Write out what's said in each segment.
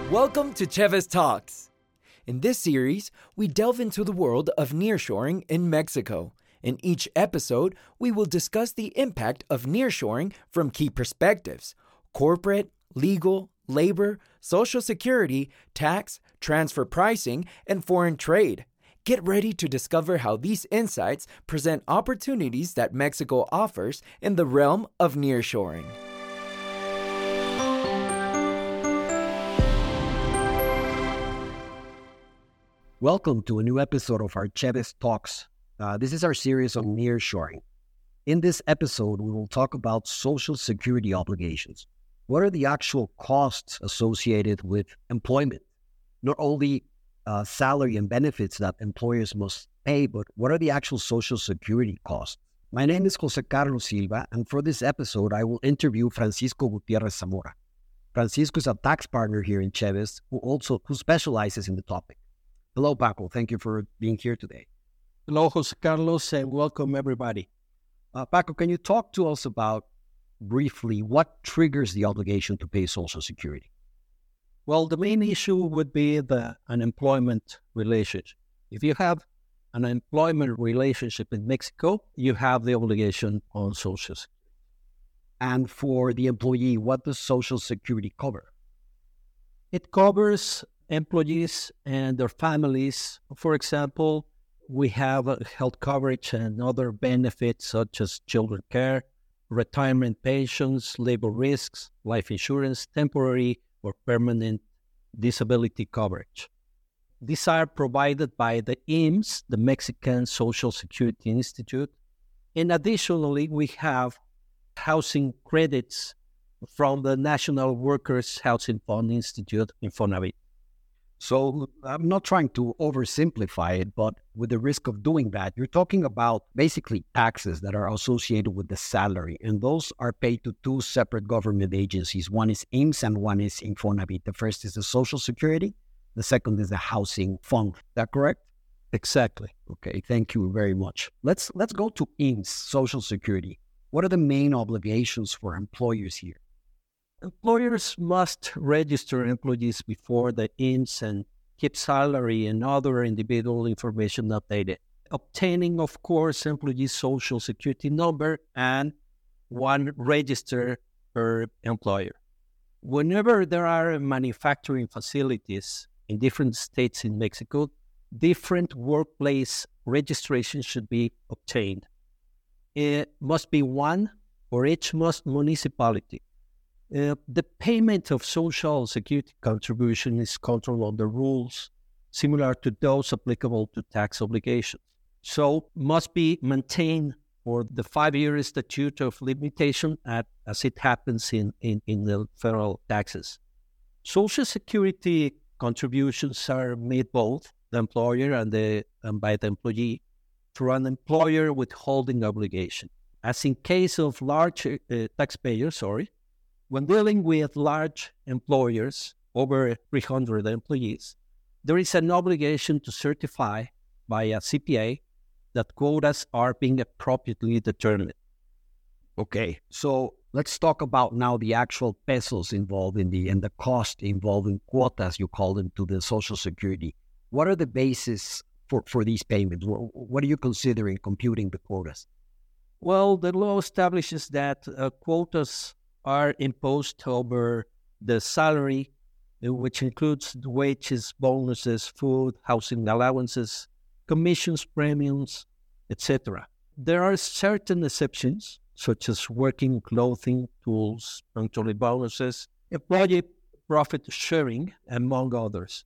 Welcome to Chavez Talks. In this series, we delve into the world of nearshoring in Mexico. In each episode, we will discuss the impact of nearshoring from key perspectives: corporate, legal, labor, social security, tax, transfer pricing, and foreign trade. Get ready to discover how these insights present opportunities that Mexico offers in the realm of nearshoring. Welcome to a new episode of our Chavez Talks. This is our series on nearshoring. In this episode, we will talk about social security obligations. What are the actual costs associated with employment? Not only salary and benefits that employers must pay, but what are the actual social security costs? My name is Jose Carlos Silva, and for this episode, I will interview Francisco Gutierrez Zamora. Francisco is a tax partner here in Chavez who specializes in the topic. Hello, Paco. Thank you for being here today. Hello, Jose Carlos, and welcome everybody. Paco, can you talk to us about, briefly, what triggers the obligation to pay Social Security? Well, the main issue would be the unemployment relationship. If you have an employment relationship in Mexico, you have the obligation on Social Security. And for the employee, what does Social Security cover? It covers employees and their families. For example, we have health coverage and other benefits such as children care, retirement pensions, labor risks, life insurance, temporary or permanent disability coverage. These are provided by the IMSS, the Mexican Social Security Institute. And additionally, we have housing credits from the National Workers Housing Fund Institute, Infonavit. So I'm not trying to oversimplify it, but with the risk of doing that, you're talking about basically taxes that are associated with the salary, and those are paid to two separate government agencies. One is IMSS and one is Infonavit. The first is the Social Security. The second is the Housing Fund. Is that correct? Exactly. Okay, thank you very much. Let's go to IMSS, Social Security. What are the main obligations for employers here? Employers must register employees before the IMSS and keep salary and other individual information updated. Obtaining, of course, employee's Social Security number and one register per employer. Whenever there are manufacturing facilities in different states in Mexico, different workplace registrations should be obtained. It must be one for each municipality. The payment of Social Security contribution is controlled under rules similar to those applicable to tax obligations. So must be maintained for the 5-year statute of limitation as it happens in the federal taxes. Social Security contributions are made both the employer and by the employee through an employer withholding obligation. As in case of large taxpayers, when dealing with large employers, over 300 employees, there is an obligation to certify by a CPA that quotas are being appropriately determined. Okay, so let's talk about now the actual pesos involved and the cost involved in quotas, you call them, to the Social Security. What are the basis for these payments? What are you considering computing the quotas? Well, the law establishes that quotas are imposed over the salary, which includes wages, bonuses, food, housing allowances, commissions, premiums, etc. There are certain exceptions, such as working clothing, tools, punctuality bonuses, employee profit sharing, among others.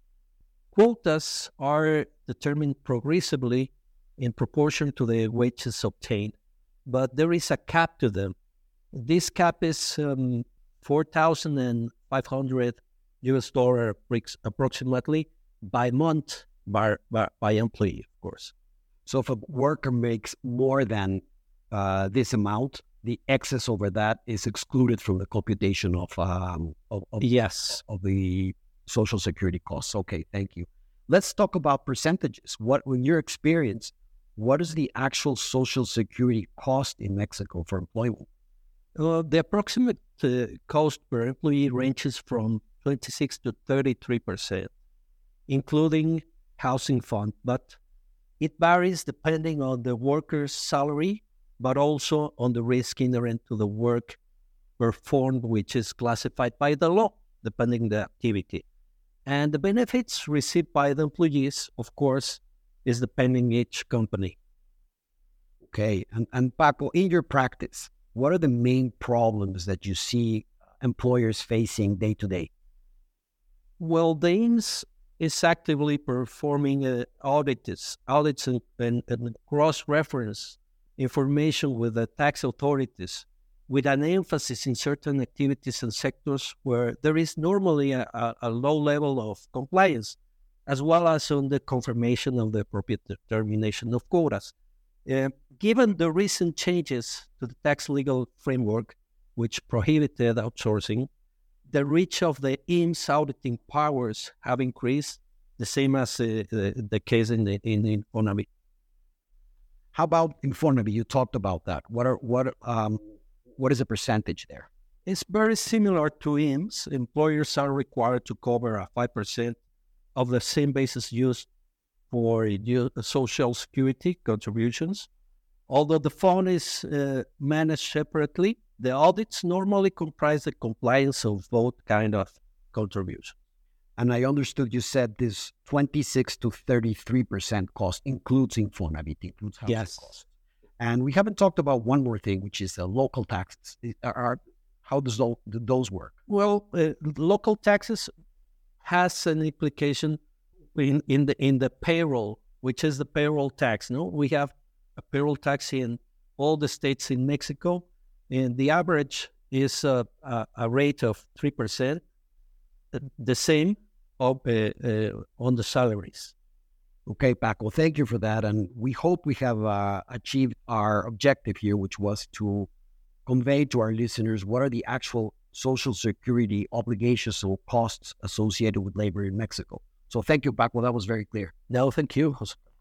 Quotas are determined progressively in proportion to the wages obtained, but there is a cap to them. This cap is $4,500 approximately by month by employee, of course. So if a worker makes more than this amount, the excess over that is excluded from the computation of the Social Security costs. Okay, thank you. Let's talk about percentages. In your experience, what is the actual Social Security cost in Mexico for employment? The approximate cost per employee ranges from 26 to 33%, including housing fund, but it varies depending on the worker's salary, but also on the risk inherent to the work performed, which is classified by the law, depending the activity. And the benefits received by the employees, of course, is depending each company. Okay. And Paco, in your practice, what are the main problems that you see employers facing day to day? Well, the IMSS is actively performing audits and cross-reference information with the tax authorities, with an emphasis in certain activities and sectors where there is normally a low level of compliance, as well as on the confirmation of the appropriate determination of quotas. Given the recent changes to the tax legal framework, which prohibited outsourcing, the reach of the IMSS auditing powers have increased, the same as the case in Infonavit. How about Infonavit? You talked about that. What is the percentage there? It's very similar to IMSS. Employers are required to cover 5% of the same basis used for Social Security contributions. Although the fund is managed separately, the audits normally comprise the compliance of both kind of contributions. And I understood you said this 26 to 33% cost includes Infonavit, includes housing costs. And we haven't talked about one more thing, which is local taxes. How do those work? Well, local taxes has an implication in the payroll, which is the payroll tax. No, we have a payroll tax in all the states in Mexico, and the average is a rate of 3%, the same on the salaries. Okay, Paco, thank you for that. And we hope we have achieved our objective here, which was to convey to our listeners what are the actual Social Security obligations or costs associated with labor in Mexico. So thank you, Paco. That was very clear. No, thank you, Jose.